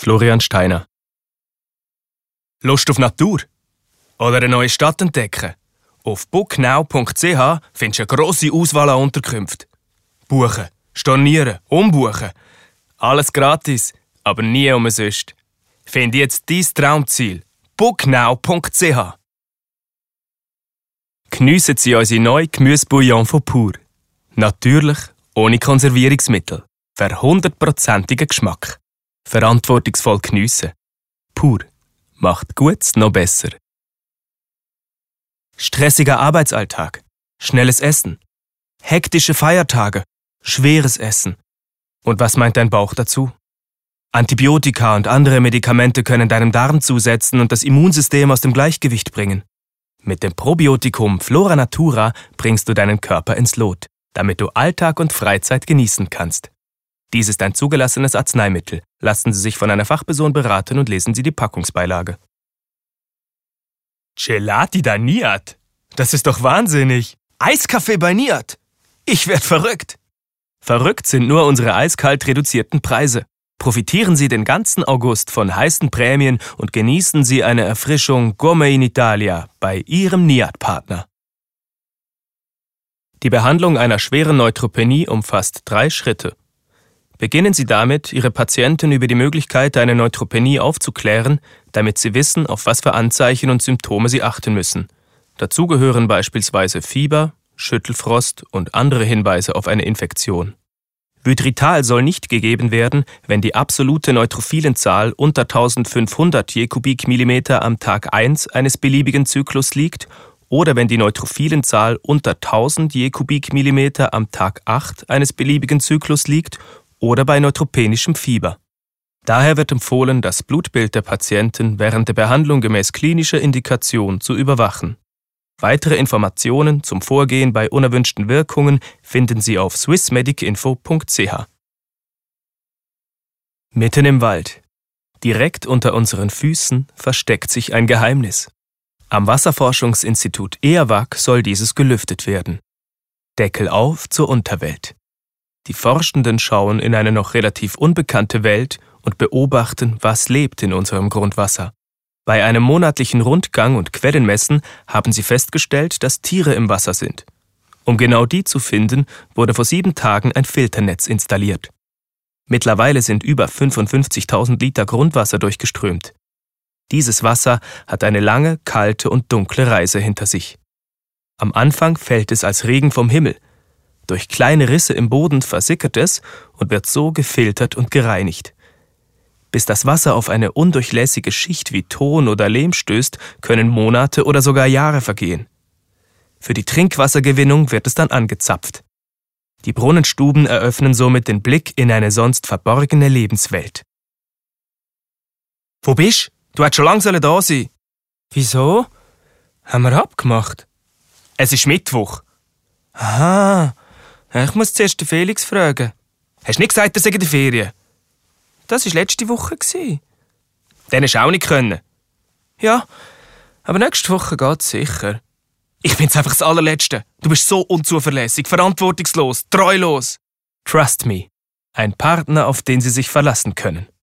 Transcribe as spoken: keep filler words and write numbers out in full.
Florian Steiner. Lust auf Natur? Oder eine neue Stadt entdecken? Auf booknow punkt c h findest du eine grosse Auswahl an Unterkünften. Buchen, stornieren, umbuchen. Alles gratis, aber nie umsonst. Finde jetzt dein Traumziel. booknow punkt c h. Geniessen Sie unsere neue Gemüsebouillon von Pur. Natürlich, ohne Konservierungsmittel. Für hundertprozentigen Geschmack. Verantwortungsvoll geniessen. Pur. Macht Gutes noch besser. Stressiger Arbeitsalltag. Schnelles Essen. Hektische Feiertage. Schweres Essen. Und was meint dein Bauch dazu? Antibiotika und andere Medikamente können deinem Darm zusetzen und das Immunsystem aus dem Gleichgewicht bringen. Mit dem Probiotikum Flora Natura bringst du deinen Körper ins Lot, damit du Alltag und Freizeit genießen kannst. Dies ist ein zugelassenes Arzneimittel. Lassen Sie sich von einer Fachperson beraten und lesen Sie die Packungsbeilage. Gelati da Niat? Das ist doch wahnsinnig. Eiskaffee bei Niat? Ich werd verrückt. Verrückt sind nur unsere eiskalt reduzierten Preise. Profitieren Sie den ganzen August von heißen Prämien und genießen Sie eine Erfrischung Gourmet in Italia bei Ihrem Niat-Partner. Die Behandlung einer schweren Neutropenie umfasst drei Schritte. Beginnen Sie damit, Ihre Patienten über die Möglichkeit einer Neutropenie aufzuklären, damit Sie wissen, auf was für Anzeichen und Symptome Sie achten müssen. Dazu gehören beispielsweise Fieber, Schüttelfrost und andere Hinweise auf eine Infektion. Vytrital soll nicht gegeben werden, wenn die absolute Neutrophilenzahl unter eintausendfünfhundert je Kubikmillimeter am Tag eins eines beliebigen Zyklus liegt oder wenn die Neutrophilenzahl unter tausend je Kubikmillimeter am Tag acht eines beliebigen Zyklus liegt oder bei neutropenischem Fieber. Daher wird empfohlen, das Blutbild der Patienten während der Behandlung gemäß klinischer Indikation zu überwachen. Weitere Informationen zum Vorgehen bei unerwünschten Wirkungen finden Sie auf swissmedicinfo punkt c h. Mitten im Wald. Direkt unter unseren Füßen versteckt sich ein Geheimnis. Am Wasserforschungsinstitut E A W A C soll dieses gelüftet werden. Deckel auf zur Unterwelt. Die Forschenden schauen in eine noch relativ unbekannte Welt und beobachten, was lebt in unserem Grundwasser. Bei einem monatlichen Rundgang und Quellenmessen haben sie festgestellt, dass Tiere im Wasser sind. Um genau die zu finden, wurde vor sieben Tagen ein Filternetz installiert. Mittlerweile sind über fünfundfünfzigtausend Liter Grundwasser durchgeströmt. Dieses Wasser hat eine lange, kalte und dunkle Reise hinter sich. Am Anfang fällt es als Regen vom Himmel. Durch kleine Risse im Boden versickert es und wird so gefiltert und gereinigt. Bis das Wasser auf eine undurchlässige Schicht wie Ton oder Lehm stößt, können Monate oder sogar Jahre vergehen. Für die Trinkwassergewinnung wird es dann angezapft. Die Brunnenstuben eröffnen somit den Blick in eine sonst verborgene Lebenswelt. Wo bist? Du hättest schon lange da sein. Wieso? Haben wir abgemacht? Es ist Mittwoch. Aha, ich muss zuerst den Felix fragen. Hast du nicht gesagt, er sei in der Ferien? Das war letzte Woche. Dann hast du auch nicht können. Ja, aber nächste Woche geht's sicher. Ich bin's einfach das Allerletzte. Du bist so unzuverlässig, verantwortungslos, treulos. Trust me. Ein Partner, auf den Sie sich verlassen können.